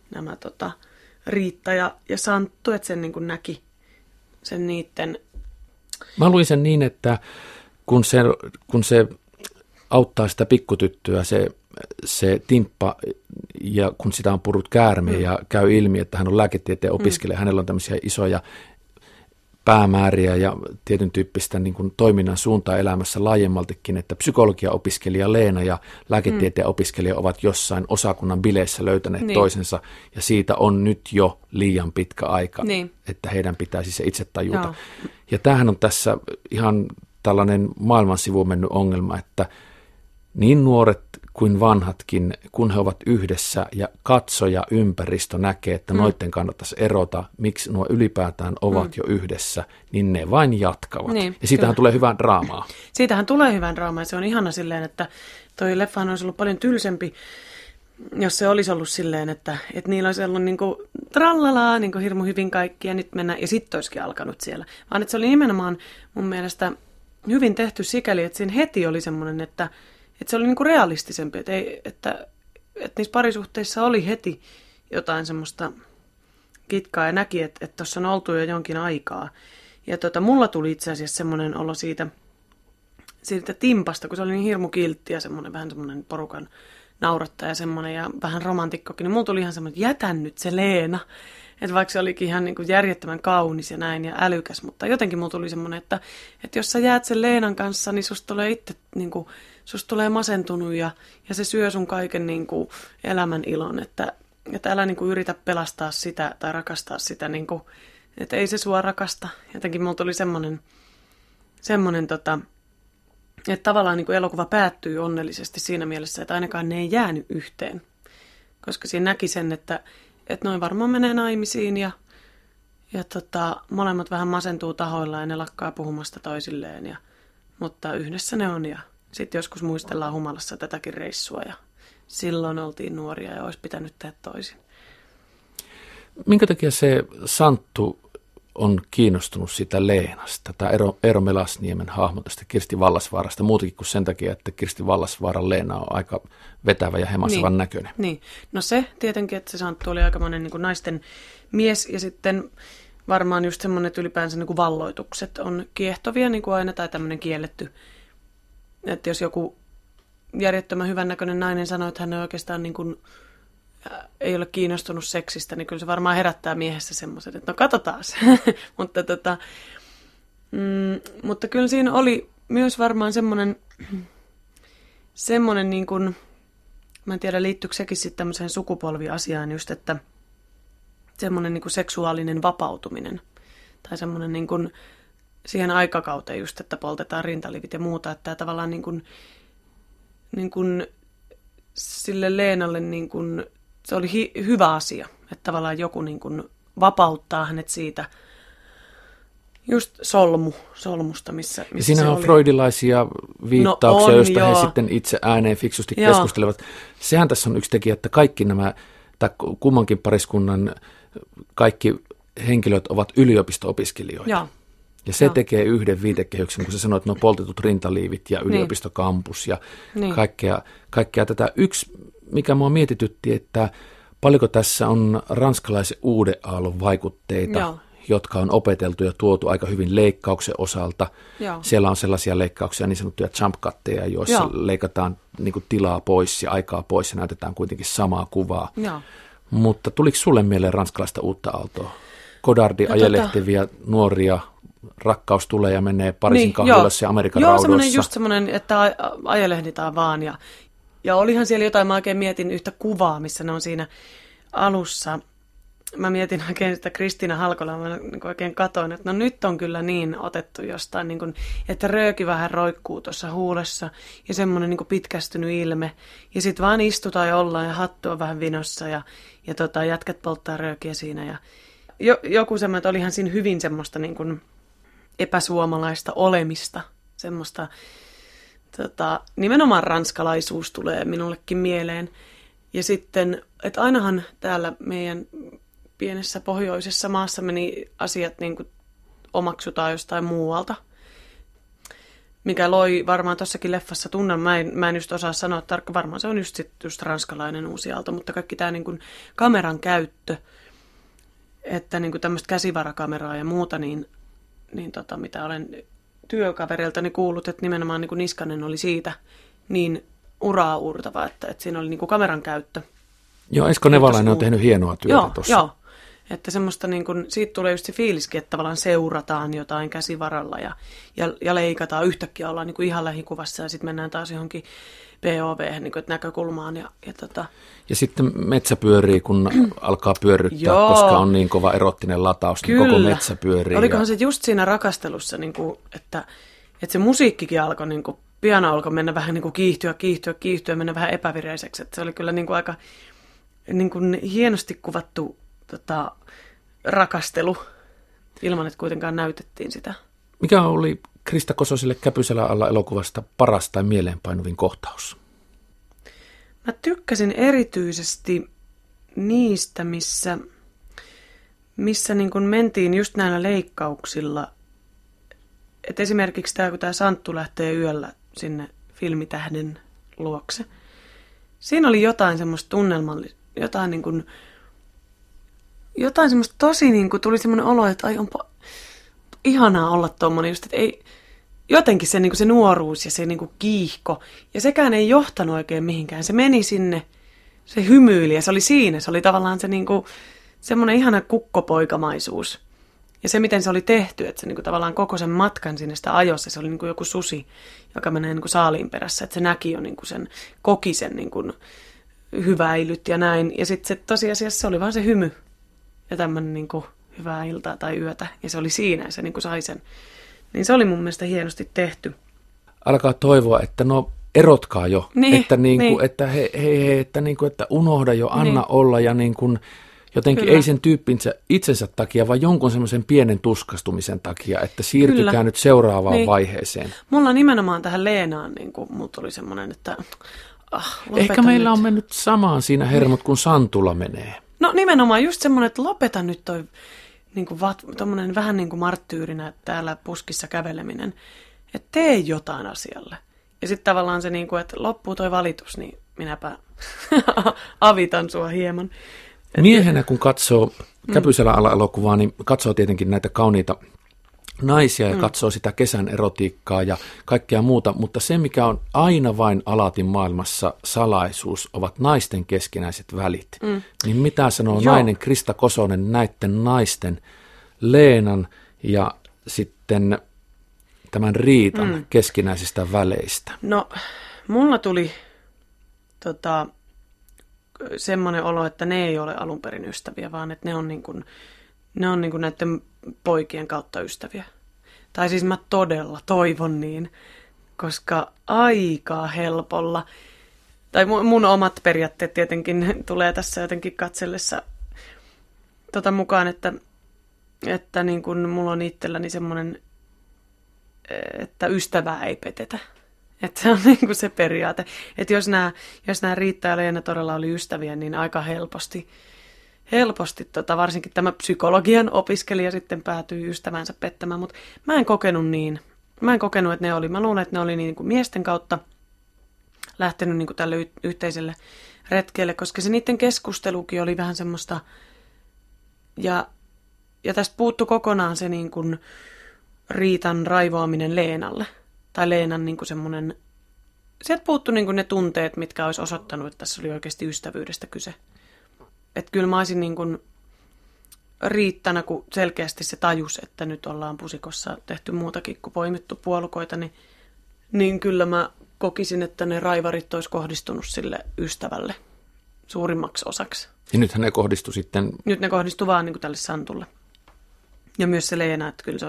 Riitta ja Santtu, että sen niin kuin näki sen niitten. Mä luin sen niin, että kun se auttaa sitä pikkutyttöä, se Timppa, ja kun sitä on purut käärme ja käy ilmi, että hän on lääketieteen opiskelija, hänellä on tämmöisiä isoja päämääriä ja tietyn tyyppistä niin kuin toiminnan suuntaa elämässä laajemmaltikin, että psykologia-opiskelija Leena ja lääketieteen opiskelija ovat jossain osakunnan bileissä löytäneet toisensa, ja siitä on nyt jo liian pitkä aika, että heidän pitäisi se itse tajuta. Joo. Ja tämähän on tässä ihan tällainen maailman sivuun mennyt ongelma, että niin nuoret kuin vanhatkin, kun he ovat yhdessä ja katsoja ympäristö näkee, että noitten kannattaisi erota, miksi nuo ylipäätään ovat jo yhdessä, niin ne vain jatkavat. Niin, ja siitähän tulee hyvää draamaa. Siitähän tulee hyvää draamaa, ja se on ihana silleen, että toi leffahan olisi ollut paljon tylsempi, jos se olisi ollut silleen, että niillä olisi ollut niinku trallalaa, niinku hirmu hyvin kaikki, ja nyt mennään, ja sitten olisikin alkanut siellä. Vaan että se oli nimenomaan mun mielestä hyvin tehty sikäli, että siinä heti oli semmoinen, että se oli niinku realistisempi, että niissä parisuhteissa oli heti jotain semmoista kitkaa ja näki, että tuossa on oltu jo jonkin aikaa. Ja mulla tuli itse asiassa semmoinen olo siitä Timpasta, kun se oli niin hirmu kiltti ja vähän semmoinen porukan naurattaja semmoinen ja vähän romantikkokin, niin mulla tuli ihan semmoinen, että jätän nyt se Leena. Että vaikka se olikin ihan niin kuin järjettömän kaunis ja näin ja älykäs, mutta jotenkin mulla tuli semmoinen, että jos sä jäät sen Leenan kanssa, niin susta tulee itse niin kuin, susta tulee masentunut ja se syö sun kaiken niin kuin elämän ilon, että älä niin kuin yritä pelastaa sitä tai rakastaa sitä, niin kuin, että ei se sua rakasta. Jotenkin mulla tuli semmoinen että tavallaan niin kuin elokuva päättyy onnellisesti siinä mielessä, että ainakaan ne ei jäänyt yhteen, koska siinä näki sen, että noin varmaan menee naimisiin ja molemmat vähän masentuu tahoilla ja ne lakkaa puhumasta toisilleen, mutta yhdessä ne on ja sitten joskus muistellaan humalassa tätäkin reissua ja silloin oltiin nuoria ja olisi pitänyt tehdä toisin. Minkä takia se Santtu on kiinnostunut sitä Leenasta, tämä Eero Melasniemen hahmo tästä Kirsti Vallasvaarasta, muutenkin kuin sen takia, että Kirsti Vallasvaaran Leena on aika vetävä ja hemasevan näköinen. Niin, no se tietenkin, että se Santtu oli aikamoinen niin kuin naisten mies ja sitten varmaan just semmoinen, että ylipäänsä niin kuin valloitukset on kiehtovia niin kuin aina tai tämmöinen kielletty, että jos joku järjettömän hyvän näköinen nainen sanoo, että hän on oikeastaan niin kuin ei ole kiinnostunut seksistä, niin kyllä se varmaan herättää miehessä semmoiset, että no katsotaan se. Mutta kyllä siinä oli myös varmaan semmoinen niin kuin, mä en tiedä liittyykö sekin sitten tämmöiseen sukupolviasiaan just, että semmoinen niin kuin seksuaalinen vapautuminen tai semmoinen niin kuin siihen aikakauteen just, että poltetaan rintalivit ja muuta, että tavallaan niin kuin sille Leenalle niin kuin se oli hyvä asia, että tavallaan joku niin kuin vapauttaa hänet siitä just solmusta, missä ja siinä se on oli. Freudilaisia viittauksia, joista he sitten itse ääneen fiksusti Joo. keskustelevat. Sehän tässä on yksi tekijä, että kaikki nämä, tai kummankin pariskunnan kaikki henkilöt ovat yliopisto-opiskelijoita. Joo. Ja se tekee yhden viitekehyksen, kun sä sanoit, että ne on poltetut rintaliivit ja yliopistokampus ja kaikkea tätä. Yksi, mikä mua mietitytti, että paljonko tässä on ranskalaisen uuden aallon vaikutteita, jotka on opeteltu ja tuotu aika hyvin leikkauksen osalta. Joo. Siellä on sellaisia leikkauksia, niin sanottuja jump cutteja, joissa leikataan niin kuin tilaa pois ja aikaa pois ja näytetään kuitenkin samaa kuvaa. Joo. Mutta tuliko sulle mieleen ranskalaista uutta aaltoa? Godardi ajelehtiviä nuoria, rakkaus tulee ja menee Pariisin kahvilassa ja Amerikan raudoissa. Joo, just semmoinen, että ajelehditaan vaan. Ja olihan siellä jotain, mä oikein mietin yhtä kuvaa, missä ne on siinä alussa mä mietin oikein sitä Kristiina Halkolaa, mä niin oikein katoin, että no nyt on kyllä niin otettu jostain, niin kuin, että rööki vähän roikkuu tuossa huulessa ja semmoinen niin pitkästynyt ilme. Ja sitten vaan istutaan ja ollaan ja hattu on vähän vinossa ja jätkät polttaa röökiä siinä. Ja joku semmoinen, että olihan siinä hyvin semmoista niin kuin epäsuomalaista olemista, semmoista nimenomaan ranskalaisuus tulee minullekin mieleen. Ja sitten, että ainahan täällä meidän pienessä pohjoisessa maassa meni asiat niin kuin omaksutaan jostain muualta, mikä loi varmaan tuossakin leffassa tunnan. Mä en just osaa sanoa tarkkaan, varmaan se on just ranskalainen uusi aalto, mutta kaikki tämä niin kuin kameran käyttö, että niin kuin tämmöistä käsivarakameraa ja muuta, niin mitä olen työkaveriltani kuullut, että nimenomaan niin kuin Niskanen oli siitä niin uraa uurtava, että siinä oli niin kuin kameran käyttö. Joo, Esko Nevalainen on tehnyt hienoa työtä tuossa. Joo, että semmoista niin kuin, siitä tulee just se fiiliskin, että tavallaan seurataan jotain käsivaralla ja leikataan, yhtäkkiä ollaan niin kuin ihan lähikuvassa ja sitten mennään taas johonkin POV, niin kuin, että näkökulmaan. Ja sitten metsä pyörii, kun alkaa pyörryttää, koska on niin kova erottinen lataus, niin koko metsä pyörii. Olikohan se just siinä rakastelussa, niin kuin, että se musiikkikin alkoi, niin kuin, piano alkoi mennä vähän niin kuin kiihtyä, mennä vähän epävireiseksi. Että se oli kyllä niin kuin aika niin kuin hienosti kuvattu rakastelu, ilman että kuitenkaan näytettiin sitä. Mikä oli Krista Kososelle Käpyselän alla -elokuvasta paras tai mieleenpainuvin kohtaus? Mä tykkäsin erityisesti niistä, missä niin kuin mentiin just näillä leikkauksilla. Et esimerkiksi kun tämä Santtu lähtee yöllä sinne filmitähden luokse. Siinä oli jotain semmoista tunnelmallista, jotain semmoista tosi, niin kuin tuli semmoinen olo, että ai onpa ihanaa olla tommonen just, että ei, jotenkin se, niin kuin se nuoruus ja se niin kuin kiihko, ja sekään ei johtanut oikein mihinkään. Se meni sinne, se hymyili ja se oli siinä, se oli tavallaan se niin kuin semmoinen ihana kukkopoikamaisuus. Ja se, miten se oli tehty, että se niin kuin tavallaan koko sen matkan sinne sitä ajossa, se oli niin kuin joku susi, joka menee niin kuin saaliin perässä, että se näki jo niin kuin sen, koki sen niin kuin hyväilyt ja näin. Ja sitten se tosiasiassa se oli vaan se hymy ja tämmöinen niin kuin hyvää iltaa tai yötä. Ja se oli siinä ja se niin kuin sai sen. Niin se oli mun mielestä hienosti tehty. Alkaa toivoa, että no erotkaa jo. Niin, että, niin kuin, että hei, että, niin kuin, että unohda jo, anna olla ja niin kuin, jotenkin kyllä. Ei sen tyyppinsä itsensä takia, vaan jonkun semmoisen pienen tuskastumisen takia, että siirtykää kyllä. Nyt seuraavaan vaiheeseen. Mulla nimenomaan tähän Leenaan, niin kuin, mulla tuli semmoinen, että ehkä meillä on mennyt samaan siinä hermot, kun Santulla menee. No nimenomaan just semmoinen, että lopeta nyt toi niin kuin tommonen vähän niin kuin marttyyrinä täällä puskissa käveleminen, että tee jotain asialle. Ja sitten tavallaan se, niin kuin, että loppuu toi valitus, niin minäpä avitan sua hieman. Miehenä kun katsoo Käpyselän alla -elokuvaa, niin katsoo tietenkin näitä kauniita naisia ja katsoo sitä kesän erotiikkaa ja kaikkea muuta, mutta se mikä on aina vain alati maailmassa salaisuus ovat naisten keskinäiset välit. Niin mitä sanoo nainen Krista Kosonen näiden naisten, Leenan ja sitten tämän Riitan keskinäisistä väleistä? No, mulla tuli semmoinen olo, että ne ei ole alun perin ystäviä, vaan että ne on niin kuin näiden poikien kautta ystäviä. Tai siis mä todella toivon niin, koska aika helpolla, tai mun omat periaatteet tietenkin tulee tässä jotenkin katsellessa mukaan, että niin kuin mulla on itselläni semmoinen, että ystävää ei petetä. Että se on niin kuin se periaate. Että jos nämä Riitta ja Leena todella oli ystäviä, niin aika helposti varsinkin tämä psykologian opiskelija sitten päätyy ystävänsä pettämään, mutta mä en kokenut niin. Mä en kokenut, että ne oli. Mä luulen, että ne oli niin kuin miesten kautta lähtenyt niin kuin tälle yhteiselle retkeelle, koska se niiden keskustelukin oli vähän semmoista, ja tästä puuttui kokonaan se niin kuin Riitan raivoaminen Leenalle. Tai Leenan niin kuin semmoinen, sieltä puuttui niin kuin ne tunteet, mitkä olisi osoittanut, että tässä oli oikeasti ystävyydestä kyse. Että kyllä mä olisin niin kuin Riittana, kun selkeästi se tajus, että nyt ollaan pusikossa tehty muutakin kuin poimittu puolukoita, niin kyllä mä kokisin, että ne raivarit olisi kohdistunut sille ystävälle suurimmaksi osaksi. Ja nythän ne kohdistu sitten... Nyt ne kohdistu vaan niin kuin tälle Santulle. Ja myös se Leena, että kyllä se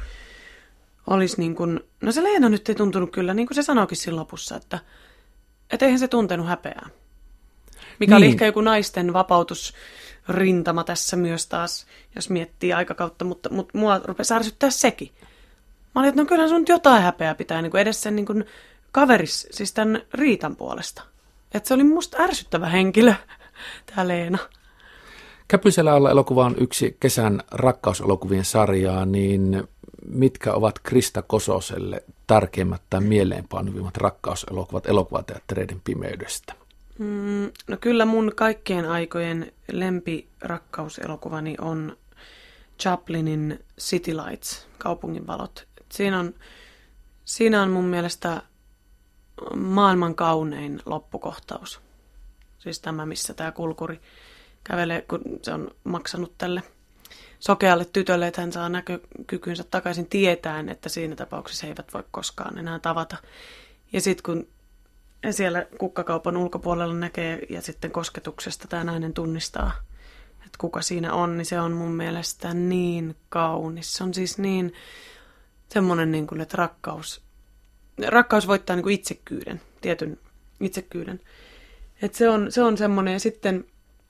olisi niin kuin... No se Leena nyt ei tuntunut kyllä, niin kuin se sanoikin siinä lopussa, että eihän se tuntenut häpeää. Mikä oli ehkä joku naisten vapautusrintama tässä myös taas, jos miettii aikakautta, mutta mua rupesi ärsyttää sekin. Mä olin, että no kyllähän sun jotain häpeää pitää niin kuin edes sen niin kuin kaveris, siis tämän Riitan puolesta. Että se oli musta ärsyttävä henkilö, tää Leena. Käpysellä alla elokuva on yksi kesän rakkauselokuvien sarjaa, niin mitkä ovat Krista Kososelle tärkeimmät tai mieleenpainuvimmat rakkauselokuvat elokuvateattereiden pimeydestä? No kyllä mun kaikkien aikojen lempirakkauselokuvani on Chaplinin City Lights, kaupunginvalot. Siinä on mun mielestä maailman kaunein loppukohtaus. Siis tämä, missä tämä kulkuri kävelee, kun se on maksanut tälle sokealle tytölle, että hän saa näkökykynsä takaisin tietäen, että siinä tapauksessa he eivät voi koskaan enää tavata. Ja sitten kun siellä kukkakaupan ulkopuolella näkee ja sitten kosketuksesta tämä nainen tunnistaa, että kuka siinä on, niin se on mun mielestä niin kaunis. Se on siis niin semmoinen, niin kuin, että rakkaus voittaa niin kuin itsekkyyden, tietyn itsekkyyden. Että se on semmoinen. Ja sitten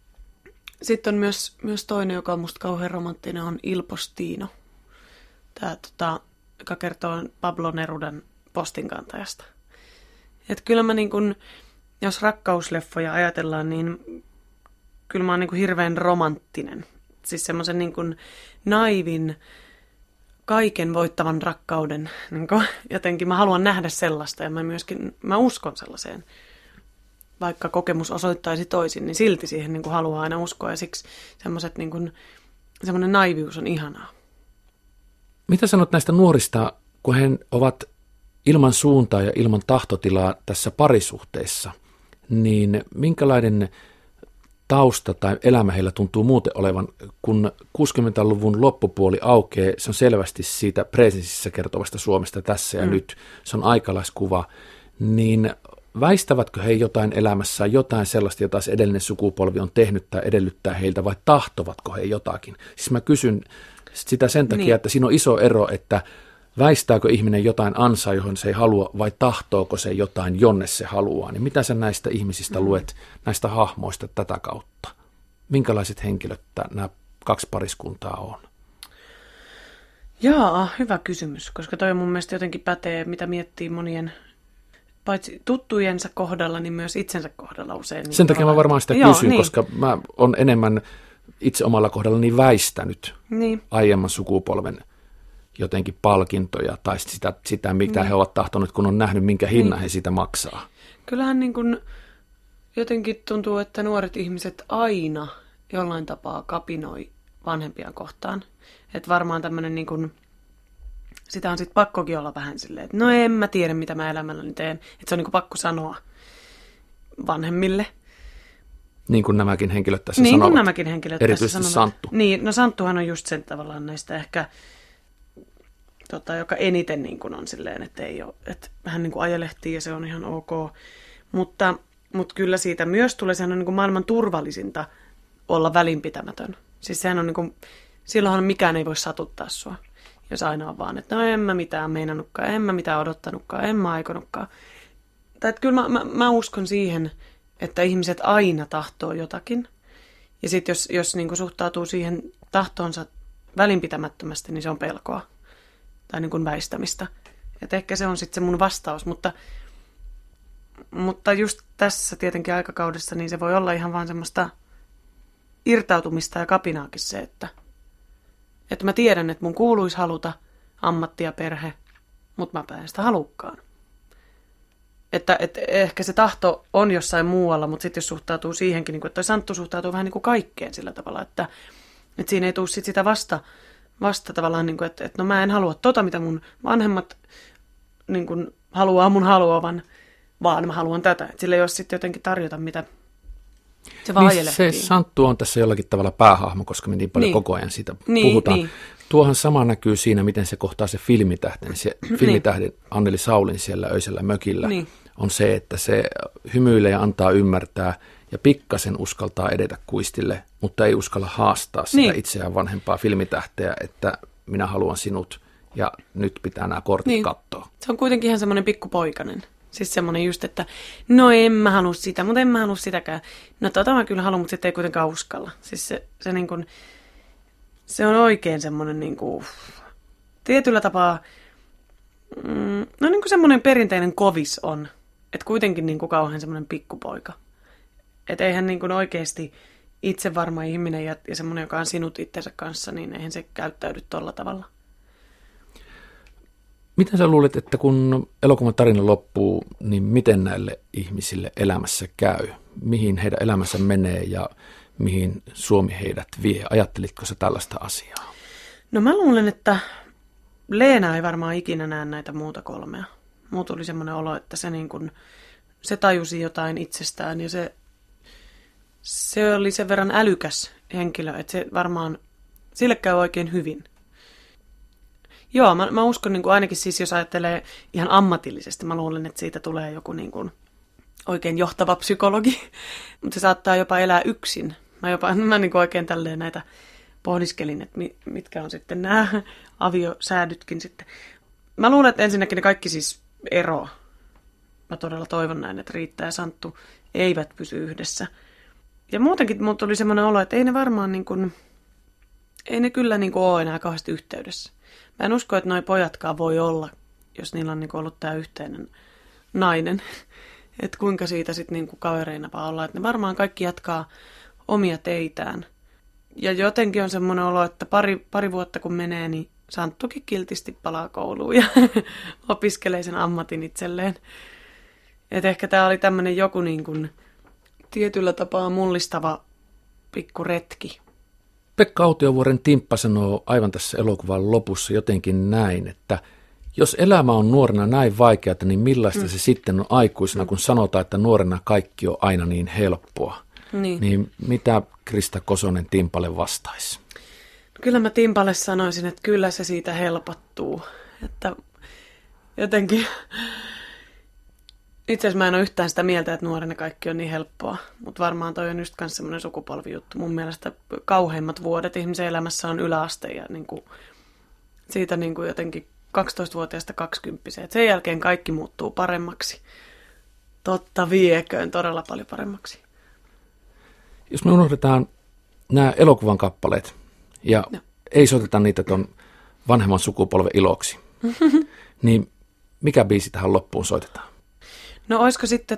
on myös toinen, joka on musta kauhean romanttinen, on Il Postino. Tämä, joka kertoo Pablo Nerudan postinkantajasta. Että kyllä mä niin kun, jos rakkausleffoja ajatellaan, niin kyllä mä oon niin kun hirveän romanttinen. Siis semmoisen niin kun naivin, kaiken voittavan rakkauden. Niin kun, jotenkin mä haluan nähdä sellaista ja mä uskon sellaiseen. Vaikka kokemus osoittaisi toisin, niin silti siihen niin kun haluaa aina uskoa. Ja siksi semmoinen naivius on ihanaa. Mitä sanot näistä nuorista, kun he ovat ilman suuntaa ja ilman tahtotilaa tässä parisuhteessa, niin minkälainen tausta tai elämä heillä tuntuu muuten olevan, kun 60-luvun loppupuoli aukeaa, se on selvästi siitä presenssissä kertovasta Suomesta tässä ja nyt, se on aikalaiskuva, niin väistävätkö he jotain elämässään, jotain sellaista, jota edellinen sukupolvi on tehnyt tai edellyttää heiltä, vai tahtovatko he jotakin? Siis mä kysyn sitä sen takia, että siinä on iso ero, että väistääkö ihminen jotain ansaa, johon se ei halua, vai tahtooko se jotain, jonne se haluaa? Niin mitä sä näistä ihmisistä luet, näistä hahmoista tätä kautta? Minkälaiset henkilöt nämä kaksi pariskuntaa on? Jaa, hyvä kysymys, koska toi mun mielestä jotenkin pätee, mitä miettii monien, paitsi tuttujensa kohdalla, niin myös itsensä kohdalla usein. Niin sen takia mä varmaan sitä kysyn, koska mä oon enemmän itse omalla kohdallani väistänyt aiemman sukupolven jotenkin palkintoja tai sitä mitä he ovat tahtoneet, kun on nähnyt, minkä hinnan he sitä maksaa. Kyllähän niin kuin jotenkin tuntuu, että nuoret ihmiset aina jollain tapaa kapinoi vanhempia kohtaan. Että varmaan tämmöinen, niin kuin, sitä on sitten pakkokin olla vähän silleen, että no en mä tiedä, mitä mä elämälläni teen. Että se on niin kuin pakko sanoa vanhemmille. Niin kuin nämäkin henkilöt tässä sanovat. Niin kuin nämäkin henkilöt erityisesti tässä sanovat. Santtu. Niin, no Santtuhan on just sen tavallaan näistä ehkä joka eniten niin kuin on silleen, että ei ole, että hän niin kuin ajelehtii ja se on ihan ok. Mutta kyllä siitä myös tulee, sehän on niin kuin maailman turvallisinta olla välinpitämätön. Siis sehän on niin kuin, silloinhan mikään ei voi satuttaa sua, jos aina on vaan, että no en mä mitään meinannutkaan, en mä mitään odottanutkaan, en mä aikonutkaan. Tai että kyllä mä uskon siihen, että ihmiset aina tahtoo jotakin. Ja sitten jos niin kuin suhtautuu siihen tahtoonsa välinpitämättömästi, niin se on pelkoa. Tai niin kuin väistämistä. Että ehkä se on sitten se mun vastaus, mutta just tässä tietenkin aikakaudessa, niin se voi olla ihan vaan semmoista irtautumista ja kapinaakin se, että mä tiedän, että mun kuuluisi haluta ammatti ja perhe, mutta mä en sitä halukkaan. Että ehkä se tahto on jossain muualla, mutta sitten jos suhtautuu siihenkin, niin kuin, että toi Santtu suhtautuu vähän niin kuin kaikkeen sillä tavalla, että siinä ei tule sit sitä vasta tavallaan, niin kuin, että no mä en halua mitä mun vanhemmat niin kuin, haluaa mun haluavan, vaan mä haluan tätä. Et sillä ei ole sitten jotenkin tarjota, mitä se vaan ajelehtii. Se Santtu on tässä jollakin tavalla päähahmo, koska me niin paljon koko ajan siitä puhutaan. Niin. Tuohan sama näkyy siinä, miten se kohtaa se filmitähden. Se filmitähden Anneli Saulin siellä öisellä mökillä on se, että se hymyilee ja antaa ymmärtää, ja pikkasen uskaltaa edetä kuistille, mutta ei uskalla haastaa sitä itseään vanhempaa filmitähteä, että minä haluan sinut ja nyt pitää nämä kortit katsoa. Se on kuitenkin ihan semmoinen pikkupoikainen. Siis semmoinen just, että no en mä halua sitä, mutta en mä halua sitäkään. No mä kyllä haluan, mutta sitten ei kuitenkaan uskalla. Siis se niin kuin, se on oikein semmoinen niin kuin, tietyllä tapaa, no niin kuin semmoinen perinteinen kovis on. Että kuitenkin niin kuin kauhean semmoinen pikkupoika. Että eihän niin kuin oikeasti itsevarma ihminen ja semmoinen, joka on sinut itsensä kanssa, niin eihän se käyttäydy tolla tavalla. Miten sä luulet, että kun elokuvan tarina loppuu, niin miten näille ihmisille elämässä käy? Mihin heidän elämänsä menee ja mihin Suomi heidät vie? Ajattelitko sä tällaista asiaa? No mä luulen, että Leena ei varmaan ikinä näe näitä muuta kolmea. Muu tuli semmoinen olo, että se tajusi jotain itsestään ja se oli sen verran älykäs henkilö, että se varmaan, sille käy oikein hyvin. Joo, mä uskon niin kuin ainakin siis, jos ajattelee ihan ammatillisesti, mä luulen, että siitä tulee joku niin kuin oikein johtava psykologi, mutta se saattaa jopa elää yksin. Mä niin kuin oikein tälleen näitä pohdiskelin, että mitkä on sitten nämä aviosäädytkin sitten. Mä luulen, että ensinnäkin ne kaikki siis eroaa. Mä todella toivon näin, että Riitta ja Santtu eivät pysy yhdessä. Ja muutenkin mulla tuli semmoinen olo, että ei ne varmaan niin kuin, ei ne kyllä niin kuin ole enää kauheasti yhteydessä. Mä en usko, että noi pojatkaan voi olla, jos niillä on niin kuin ollut tämä yhteinen nainen. Että kuinka siitä sitten niin kuin kavereina vaan ollaan. Että ne varmaan kaikki jatkaa omia teitään. Ja jotenkin on semmoinen olo, että pari vuotta kun menee, niin Santtukin kiltisti palaa kouluun ja opiskelee sen ammatin itselleen. Että ehkä tämä oli tämmöinen joku niin kuin tietyllä tapaa mullistava pikku retki. Pekka Autiovuoren Timppa sanoo aivan tässä elokuvan lopussa jotenkin näin, että jos elämä on nuorena näin vaikeaa, niin millaista se sitten on aikuisena, kun sanotaan, että nuorena kaikki on aina niin helppoa. Niin mitä Krista Kosonen Timpalle vastaisi? Kyllä mä Timpalle sanoisin, että kyllä se siitä helpottuu. Että jotenkin, itse asiassa mä en ole yhtään sitä mieltä, että nuorena kaikki on niin helppoa. Mutta varmaan toi on just myös semmoinen sukupolvijuttu. Mun mielestä kauheimmat vuodet ihmisen elämässä on yläaste ja niin kuin, siitä niin kuin jotenkin 12-vuotiaasta 20. Sen jälkeen kaikki muuttuu paremmaksi. Totta vieköön, todella paljon paremmaksi. Jos me unohdetaan nämä elokuvan kappaleet ja ei soiteta niitä ton vanhemman sukupolven iloksi, niin mikä biisi tähän loppuun soitetaan? No olisiko sitten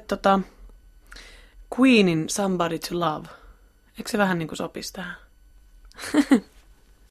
Queenin Somebody to Love? Eikö se vähän niin kuin sopisi tähän?